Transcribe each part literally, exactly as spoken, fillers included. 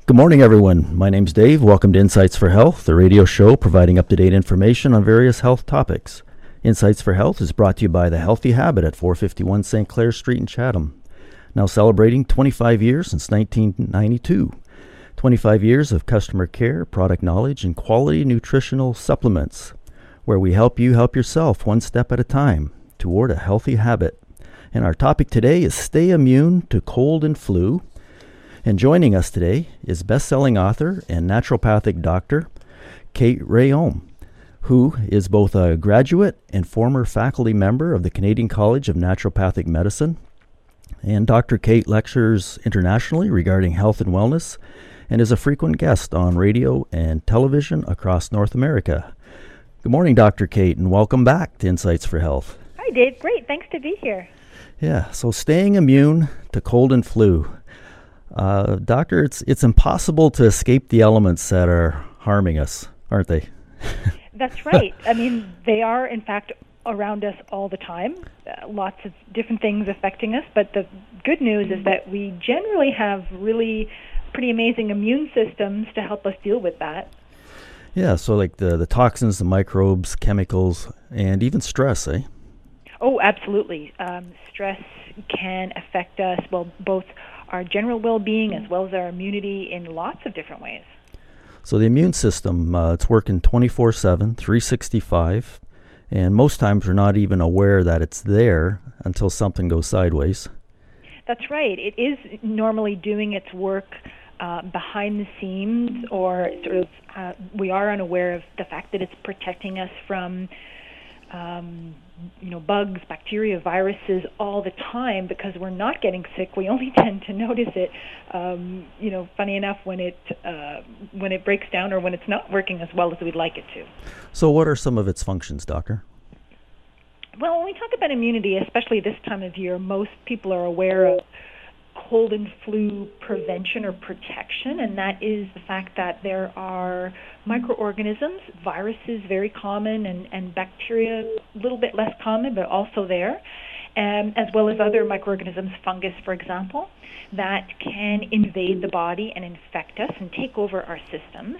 Good morning, everyone. My name's Dave. Welcome to Insights for Health, the radio show providing up-to-date information on various health topics. Insights for Health is brought to you by The Healthy Habit at four fifty-one Saint Clair Street in Chatham. Now celebrating twenty-five years since nineteen ninety-two. twenty-five years of customer care, product knowledge, and quality nutritional supplements, where we help you help yourself one step at a time toward a healthy habit. And our topic today is stay immune to cold and flu. And joining us today is best-selling author and naturopathic doctor Kate Rhéaume, who is both a graduate and former faculty member of the Canadian College of Naturopathic Medicine. And Doctor Kate lectures internationally regarding health and wellness and is a frequent guest on radio and television across North America. Good morning, Doctor Kate, and welcome back to Insights for Health. Hi, Dave. Great. Thanks to be here. Yeah, so staying immune to cold and flu. Uh, doctor, it's it's impossible to escape the elements that are harming us, aren't they? That's right. I mean, they are, in fact, around us all the time. Uh, lots of different things affecting us, but the good news is that we generally have really pretty amazing immune systems to help us deal with that. Yeah, so like the, the toxins, the microbes, chemicals, and even stress, eh? Oh, absolutely. Um, stress can affect us, well, both our general well-being as well as our immunity in lots of different ways. So the immune system, uh, it's working twenty-four seven, three sixty-five, and most times we're not even aware that it's there until something goes sideways. That's right. It is normally doing its work uh, behind the scenes, or sort of uh, we are unaware of the fact that it's protecting us from um, you know, bugs, bacteria, viruses all the time because we're not getting sick. We only tend to notice it, um, you know, funny enough, when it uh, when it breaks down or when it's not working as well as we'd like it to. So what are some of its functions, Doctor? Well, when we talk about immunity, especially this time of year, most people are aware of cold and flu prevention or protection, and that is the fact that there are microorganisms, viruses very common, and, and bacteria a little bit less common, but also there, um, as well as other microorganisms, fungus, for example, that can invade the body and infect us and take over our systems.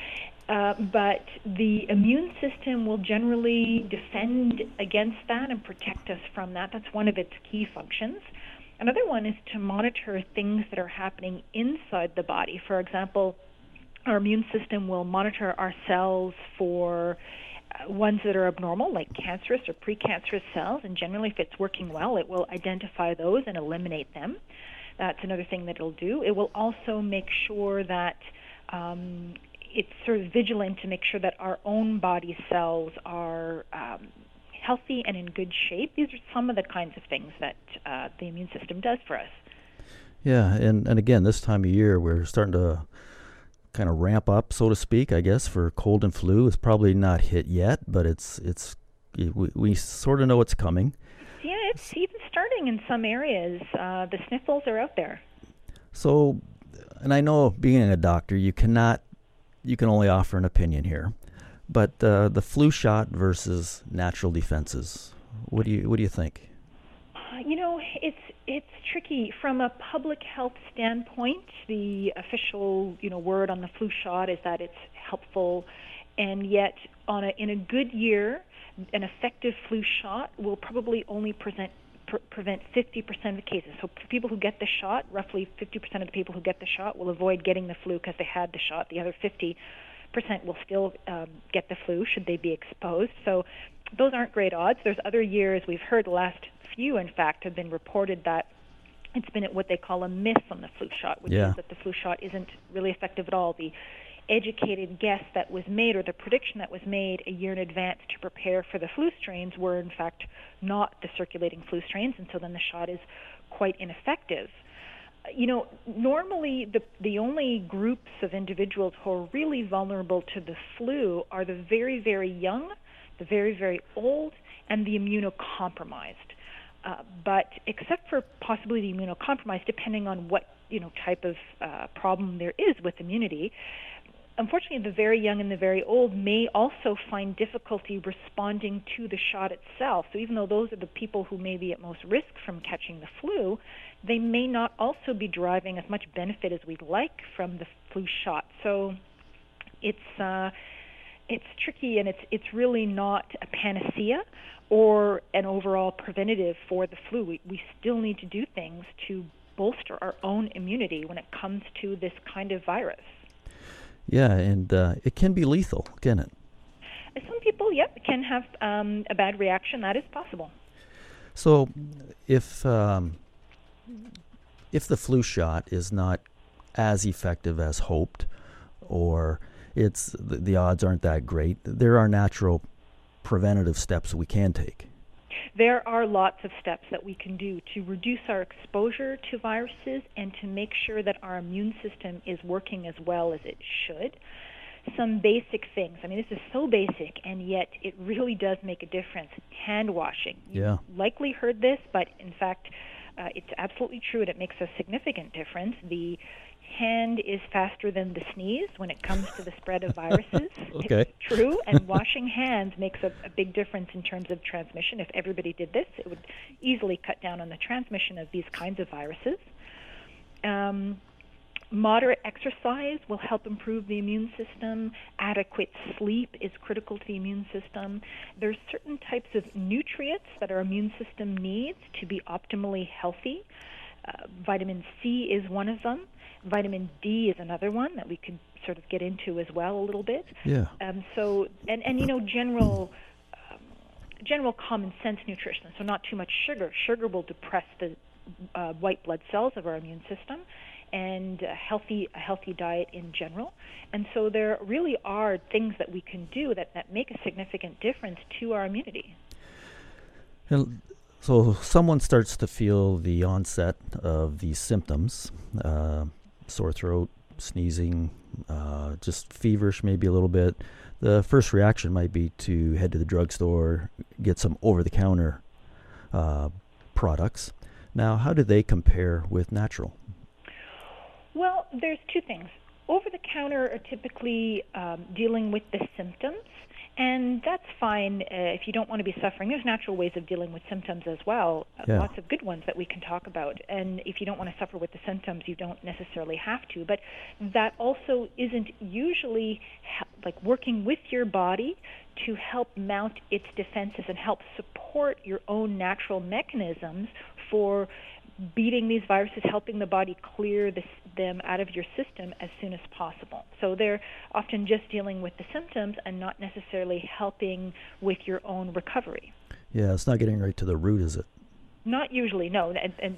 Uh, but the immune system will generally defend against that and protect us from that. That's one of its key functions. Another one is to monitor things that are happening inside the body. For example, our immune system will monitor our cells for uh, ones that are abnormal, like cancerous or precancerous cells, and generally if it's working well, it will identify those and eliminate them. That's another thing that it'll do. It will also make sure that um, it's sort of vigilant to make sure that our own body cells are um, healthy and in good shape. These are some of the kinds of things that uh, the immune system does for us. Yeah, and, and again, this time of year, we're starting to kind of ramp up, so to speak, I guess, for cold and flu. It's probably not hit yet, but it's it's we, we sort of know it's coming. Yeah, it's even starting in some areas. Uh, the sniffles are out there. So, and I know being a doctor, you cannot, you can only offer an opinion here. But uh, the flu shot versus natural defenses, what do you what do you think? Uh, you know, it's it's tricky from a public health standpoint. The official, you know, word on the flu shot is that it's helpful, and yet on a in a good year, an effective flu shot will probably only present pre- prevent fifty percent of the cases. So for people who get the shot, roughly fifty percent of the people who get the shot will avoid getting the flu because they had the shot. The other fifty percent will still um, get the flu should they be exposed. So those aren't great odds. There's other years, we've heard the last few, in fact, have been reported that it's been what they call a myth on the flu shot, which yeah. is that the flu shot isn't really effective at all. The educated guess that was made, or the prediction that was made a year in advance to prepare for the flu strains, were in fact not the circulating flu strains, and so then the shot is quite ineffective. You know, normally the the only groups of individuals who are really vulnerable to the flu are the very, very young, the very, very old, and the immunocompromised. Uh, but except for possibly the immunocompromised, depending on what, you know, type of uh, problem there is with immunity, unfortunately, the very young and the very old may also find difficulty responding to the shot itself. So even though those are the people who may be at most risk from catching the flu, they may not also be deriving as much benefit as we'd like from the flu shot. So it's uh, it's tricky, and it's it's really not a panacea or an overall preventative for the flu. We, we still need to do things to bolster our own immunity when it comes to this kind of virus. Yeah, and uh, it can be lethal, can it? Some people, yep, can have um, a bad reaction. That is possible. So if um, if the flu shot is not as effective as hoped, or it's the, the odds aren't that great, there are natural preventative steps we can take. There are lots of steps that we can do to reduce our exposure to viruses and to make sure that our immune system is working as well as it should. Some basic things. I mean, this is so basic, and yet it really does make a difference. Hand washing. Yeah. You've likely heard this, but in fact, uh, it's absolutely true, and it makes a significant difference. The hand is faster than the sneeze when it comes to the spread of viruses. Okay. It's true, and washing hands makes a, a big difference in terms of transmission. If everybody did this, it would easily cut down on the transmission of these kinds of viruses. Um, moderate exercise will help improve the immune system. Adequate sleep is critical to the immune system. There's certain types of nutrients that our immune system needs to be optimally healthy. Uh, vitamin C is one of them. Vitamin D is another one that we could sort of get into as well a little bit. Yeah. Um, so, and, and you know, general um, general common sense nutrition. So not too much sugar. Sugar will depress the uh, white blood cells of our immune system, and a healthy a healthy diet in general. And so there really are things that we can do that, that make a significant difference to our immunity. And so someone starts to feel the onset of these symptoms, uh, sore throat, sneezing, uh, just feverish maybe a little bit. The first reaction might be to head to the drugstore, get some over-the-counter uh, products. Now, how do they compare with natural? Well, there's two things. Over-the-counter are typically um, dealing with the symptoms, and that's fine uh, if you don't want to be suffering. There's natural ways of dealing with symptoms as well, uh, Yeah. lots of good ones that we can talk about. And if you don't want to suffer with the symptoms, you don't necessarily have to. But that also isn't usually ha- like working with your body to help mount its defenses and help support your own natural mechanisms for beating these viruses, helping the body clear this, them out of your system as soon as possible. So they're often just dealing with the symptoms and not necessarily helping with your own recovery. Yeah, it's not getting right to the root, is it? Not usually, no, and, and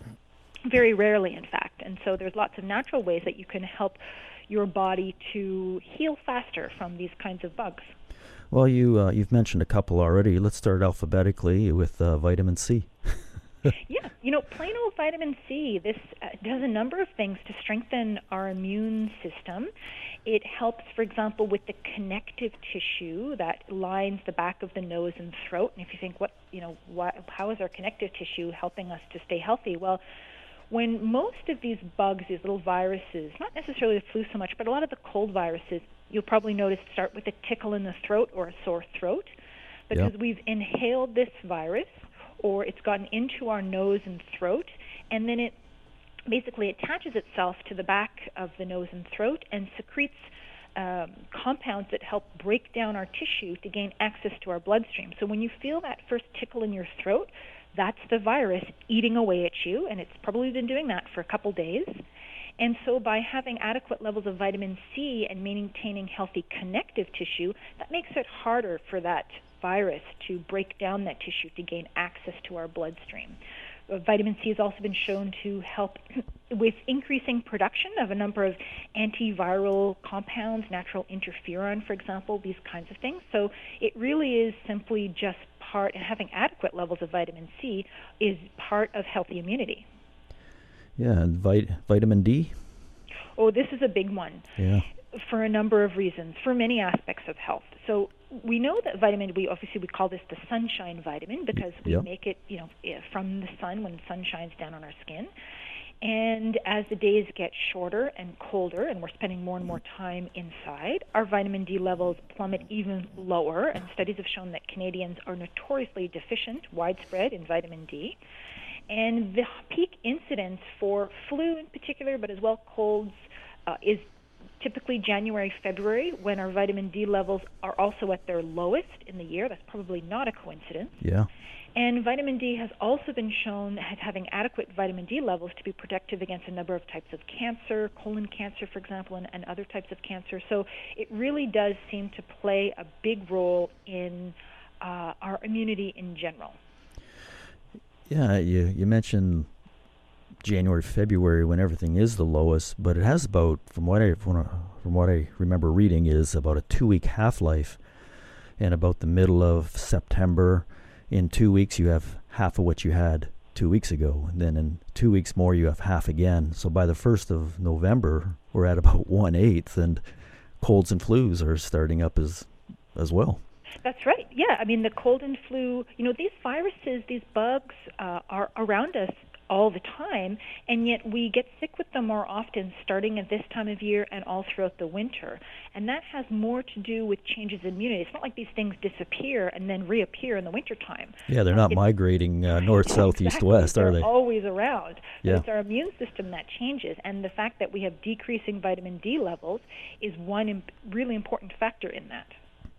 very rarely, in fact. And so there's lots of natural ways that you can help your body to heal faster from these kinds of bugs. Well, you, uh, you've mentioned a couple already. Let's start alphabetically with uh, vitamin C. Yeah, you know, plain old vitamin C, this uh, does a number of things to strengthen our immune system. It helps, for example, with the connective tissue that lines the back of the nose and throat. And if you think, what, you know, why, how is our connective tissue helping us to stay healthy? Well, when most of these bugs, these little viruses, not necessarily the flu so much, but a lot of the cold viruses, you'll probably notice start with a tickle in the throat or a sore throat, because Yep. we've inhaled this virus, or it's gotten into our nose and throat, and then it basically attaches itself to the back of the nose and throat and secretes um, compounds that help break down our tissue to gain access to our bloodstream. So when you feel that first tickle in your throat, that's the virus eating away at you, and it's probably been doing that for a couple days. And so by having adequate levels of vitamin C and maintaining healthy connective tissue, that makes it harder for that virus to break down that tissue to gain access to our bloodstream. Uh, vitamin C has also been shown to help with increasing production of a number of antiviral compounds, natural interferon, for example, these kinds of things. So it really is simply just part, and having adequate levels of vitamin C is part of healthy immunity. Yeah, and vit- vitamin D? Oh, this is a big one. Yeah. For a number of reasons, for many aspects of health. So we know that vitamin, we obviously we call this the sunshine vitamin because we Yep. make it, you know, from the sun when the sun shines down on our skin. And as the days get shorter and colder, and we're spending more and more time inside, our vitamin D levels plummet even lower. And studies have shown that Canadians are notoriously deficient, widespread in vitamin D. And the peak incidence for flu in particular, but as well colds, uh, is typically January, February, when our vitamin D levels are also at their lowest in the year. That's probably not a coincidence. Yeah. And vitamin D has also been shown as having adequate vitamin D levels to be protective against a number of types of cancer, colon cancer, for example, and, and other types of cancer. So it really does seem to play a big role in uh, our immunity in general. Yeah, you, you mentioned January, February when everything is the lowest, but it has about, from what I from what I remember reading, is about a two-week half-life, and about the middle of September, in two weeks you have half of what you had two weeks ago, and then in two weeks more you have half again. So by the first of November, we're at about one-eighth, and colds and flus are starting up as as well. That's right. Yeah, I mean, the cold and flu, you know, these viruses, these bugs uh, are around us all the time, and yet we get sick with them more often starting at this time of year and all throughout the winter. And that has more to do with changes in immunity. It's not like these things disappear and then reappear in the wintertime. Yeah, they're not it's, migrating uh, north, south, exactly. east, west, they're are they? always around. But Yeah. it's our immune system that changes, and the fact that we have decreasing vitamin D levels is one imp- really important factor in that.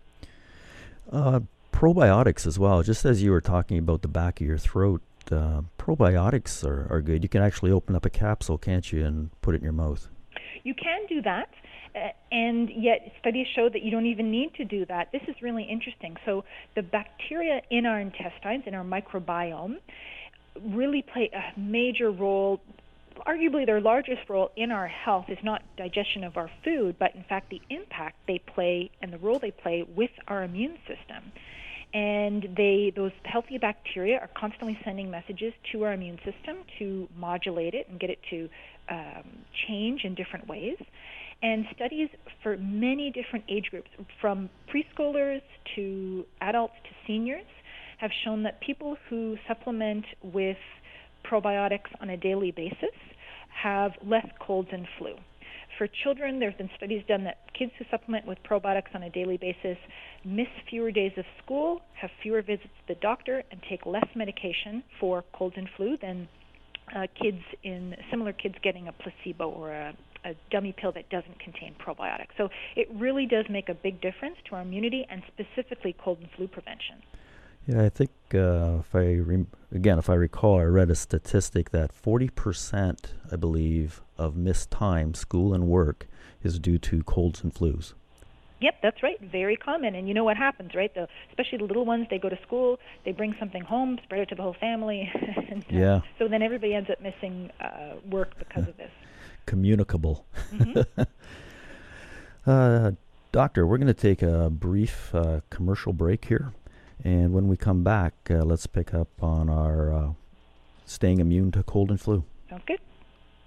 Uh, probiotics as well. Just as you were talking about the back of your throat, uh, probiotics are, are good. You can actually open up a capsule, can't you, and put it in your mouth. You can do that, uh, and yet studies show that you don't even need to do that. This is really interesting. So the bacteria in our intestines, in our microbiome, really play a major role. Arguably their largest role in our health is not digestion of our food, but in fact the impact they play and the role they play with our immune system. And they, those healthy bacteria are constantly sending messages to our immune system to modulate it and get it to um, change in different ways. And studies for many different age groups, from preschoolers to adults to seniors, have shown that people who supplement with probiotics on a daily basis have less colds and flu. For children, there have been studies done that kids who supplement with probiotics on a daily basis miss fewer days of school, have fewer visits to the doctor, and take less medication for colds and flu than uh, kids in similar kids getting a placebo or a, a dummy pill that doesn't contain probiotics. So it really does make a big difference to our immunity and specifically cold and flu prevention. Yeah, I think uh, if I re- again, if I recall, I read a statistic that forty percent, I believe, of missed time, school and work, is due to colds and flus. Yep, that's right. Very common. And you know what happens, right? The, especially the little ones, they go to school, they bring something home, spread it to the whole family. and, uh, Yeah. So then everybody ends up missing uh, work because of this. Communicable. Mm-hmm. uh, doctor, we're going to take a brief uh, commercial break here. And when we come back, uh, let's pick up on our uh, staying immune to cold and flu. Sounds good.